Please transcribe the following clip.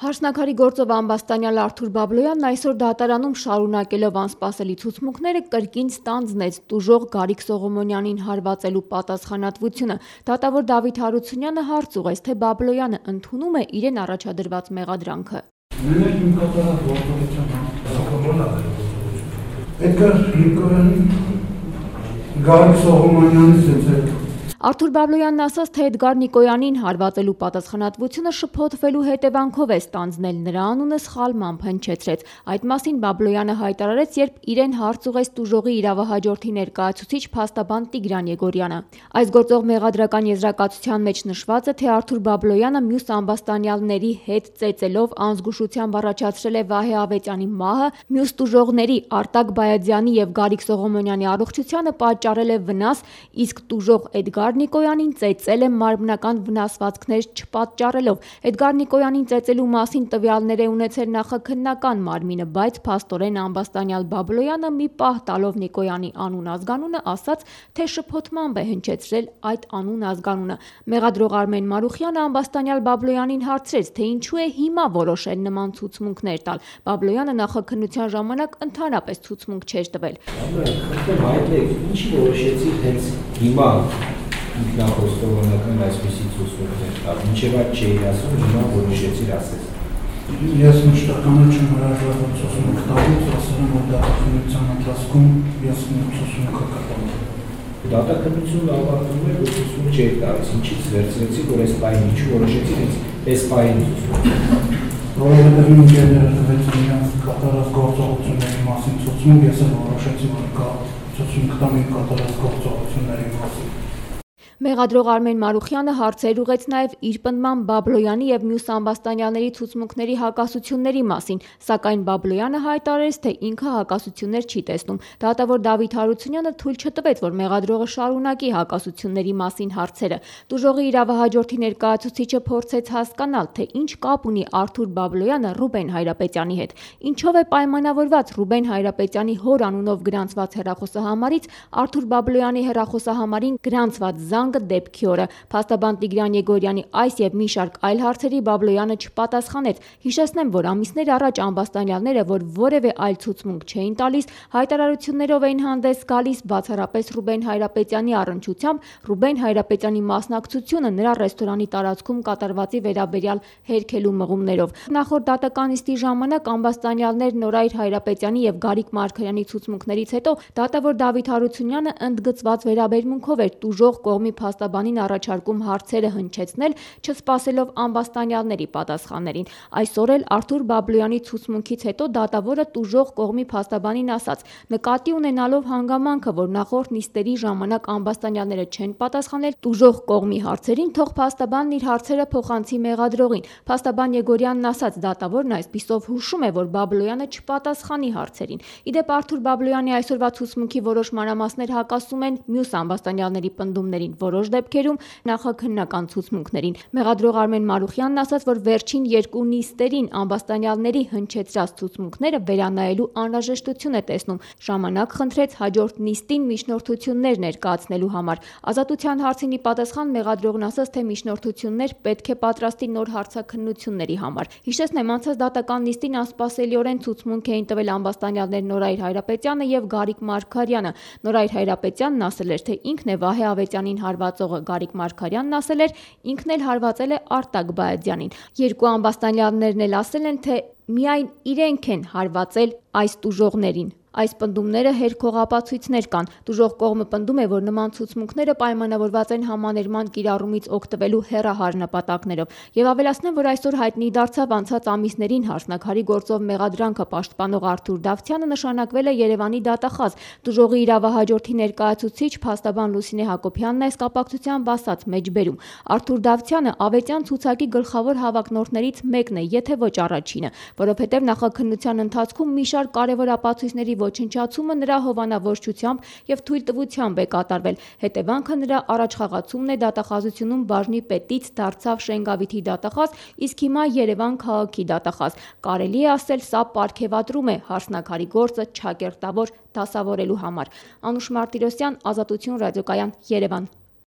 Հարսնաքարի գործով ամբաստանյալ Արթուր Բաբլոյանն այսօր դատարանում շարունակելով անսպասելի ցուցմունքները կրկին ստանձնեց տուժող Գարիկ Սողոմոնյանին հարվածելու պատասխանատվությունը։ Դատավոր Դավիթ Հարությունյանը հարց ուղղեց, թե Բաբլոյանը ընդունում է իրեն առաջադրված մեղադրանքը։ Գարիկ Սողոմոնյանից Արթուր Բաբլոյանն ասաց, թե Էդգար Նիկոյանին հարվածելու պատասխանատվությունը շփոթվելու հետևանքով է ստանձնել, նրա անունը սխալմամբ հնչեցրեց։ Այդ մասին Բաբլոյանը հայտարարեց, երբ իրեն հարց ուղղեց տուժողի իրավահաջորդի ներկայացուցիչ փաստաբան Տիգրան Եգորյանը։ Այս գործող մեղադրական եզրակացության մեջ նշված է, թե Արթուր Բաբլոյանը մյուս ամբաստանյալների հետ ծեծելով անզգուշությամբ առաջացրել է Վահե Ավետյանի մահը, մյուս տուժողների Արտակ Բայազյանի եւ Գարիկ Սողոմոնյանի առողջությանը պատճառել է վնաս, իսկ տուժող Էդգար Նիկոյանին ծեծել է մարմնական վնասվածքներ չպատճառելով։ Էդգար Նիկոյանին ծեծելու մասին տվյալներ է ունեցել նախաքննական մարմինը, բայց փաստորեն ամբաստանյալ Բաբլոյանը մի պահ տալով Նիկոյանի անուն-ազգանունը ասաց, թե շփոթմամբ է հնչեցրել այդ անուն-ազգանունը։ Մեղադրող Արմեն Մարուխյանը ամբաստանյալ Բաբլոյանին հարցրեց, թե ինչու է հիմա որոշել նման ցուցմունքներ տալ։ Բաբլոյանը նախաքննության ժամանակ ընդհանրապես ցուցմունք չէր տվել։ Ինչի որոշեցի հենց հիմա ինքնախոստովանական այսպիսի ցուցմունքներ տալ, մինչև այդ չէի ասում, հիմա որոշեցիր ասես։ Ես մշտականно չեմ հրաժարվել ցուցմունք տալուց, ասել եմ, որ դատաքննության ընթացքում ես ցուցմունքը կտամ։ Դատաքննությունը ավարտվում է, որ ցուցմունք չէի տալիս, ինչից վերցրեցի, որ այս պահին ինչու որոշեցի հենց այս պահին ցուցմունք։ Որովհետև իմ ընկերները տվեցին իրենց կատարած գործողությունների մասին ցուցմունք, ես էլ որոշեցի, որ կա ցուցմունք տամ իմ կատարած գործողությունների մասին։ Մեղադրող Արմեն Մարուխյանը հարցեր ուղղեց նաև իր պնդմամբ Բաբլոյանի եւ մյուս ամբաստանյալների ցուցմունքների հակասությունների մասին, սակայն Բաբլոյանը հայտարարեց, թե ինքը հակասություններ չի տեսնում։ Դատավոր Դավիթ Հարությունյանը թույլ չտվեց, որ մեղադրողը շարունակի հակասությունների մասին հարցերը։ Տուժողի իրավահաջորդի ներկայացուցիչը փորձեց հասկանալ, թե ինչ կապ ունի Արթուր Բաբլոյանը Ռուբեն Հայրապետյանի հետ, ինչով է պայմանավորված Ռուբեն Հայրապետյանի հոր անունով գրանցված հեռախոսահամարից Արթուր Բաբլոյանի հեռախոսահամարին գրանցված զանգը դեպքի օրը։ Փաստաբան Տիգրան Եգորյանի այս եւ մի շարք այլ հարցերի Բաբլոյանը չպատասխանեց։ Հիշեցնեմ, որ ամիսներ առաջ ամբաստանյալները, որ որևէ այլ ցուցմունք չէին տալիս, հայտարարություններով էին հանդես գալիս բացառապես Ռուբեն Հայրապետյանի առնչությամբ Ռուբեն Հայրապետյանի մասնակցությունը նրա ռեստորանի տարածքում կատարվածի վերաբերյալ հերքելու մղումներով։ Նախորդ դատական նիստի ժամանակ ամբաստանյալներ Նորայր Հայրապետյանի եւ Գարիկ Մարգարյանի ցուցմունքներից հետո դատավոր Դավիթ Հարությունյանը ընդգծված վերաբերմունքով էր տուժող կողմի փաստաբանին առաջարկում հարցերը հնչեցնել, չսպասելով ամբաստանյալների պատասխաններին։ Այսօր էլ Արթուր Բաբլոյանի ցուցմունքից հետո դատավորը տուժող կողմի փաստաբանին ասաց. նկատի ունենալով հանգամանքը, որ նախորդ նիստերի ժամանակ ամբաստանյալները չեն պատասխանել տուժող կողմի հարցերին, թող փաստաբանն իր հարցերը փոխանցի մեղադրողին։ Փաստաբան Եգորյանն ասաց, դատավորն այսպիսով հուշում է, որ Բաբլոյանը չպատասխանի հարցերին։ Իդեպ Արթուր Բաբլոյանի այսօրվա ցուցմունքի որոշ մանրամասներ հակասում են մյուս ամբաստանյալների պնդումներին, որոշ դեպքերում նախաքննական ցուցմունքներին։ Մեղադրող Արմեն Մարուխյանն ասաց, որ վերջին երկու նիստերին ամբաստանյալների հնչեցրած ցուցմունքները վերանայելու անհրաժեշտություն է տեսնում։ Ժամանակ խնդրեց հաջորդ նիստին միջնորդություններ ներկայացնելու համար։ Ազատության հարցին ի պատասխան մեղադրողն ասաց, թե միջնորդություններ պետք է պատրաստի նոր հարցաքննությունների համար։ Հիշեցնեմ, անցած դատական նիստին անսպասելիորեն ցուցմունք էին տվել ամբաստանյալներ Նորայր Հայրապետյանը եւ Գարիկ Մարգարյանը։ Նորայր Հայրապետյանն ասել էր, թե ինքն է Վահե Ավետյանին հարվածողը, Գարիկ Մարգարյանն ասել էր, ինքն էլ հարվածել է Արտակ Բայազյանին։ Երկու ամբաստանյալներն էլ ասել են, թե միայն իրենք են հարվածել այս տուժողներին։ Այս պնդումները հերքողապացույցներ կան։ Տուժող կողմը պնդում է, որ նման ցուցմունքները պայմանավորված են համաներման կիրառումից օգտվելու հեռահար նպատակներով։ Եվ ավելացնեմ, որ այսօր հայտնի դարձավ անցած ամիսներին Հարսնաքարի գործով մեղադրանքը պաշտպանող Արթուր Դավթյանը նշանակվել է Երևանի դատախազ։ Տուժողի իրավահաջորդի ներկայացուցիչ փաստաբան Լուսինե Հակոբյանն այս կապակցությամբ ասաց մեջբերում. Արթուր Դավթյանը Ավետյան ցուցակի գլխավոր հավակնորդներից մեկն է, եթե ոչ առաջինը, որովհետև նախաքննության ընթացքում մի շարք կարևոր ապացույցների ոչնչացումը նրա հովանավորչությամբ եւ թույլտվությամբ է կատարվել։ Հետևանքը նրա առաջխաղացումն է դատախազությունում բաժնի պետից դարձավ Շենգավիթի դատախազ, իսկ հիմա Երևան քաղաքի դատախազ։ Կարելի է ասել, սա պարգևատրում է Հարսնաքարի գործը չակերտավոր դասավորելու համար։ Անուշ Մարտիրոսյան, Ազատություն ռադիոկայան, Երևան։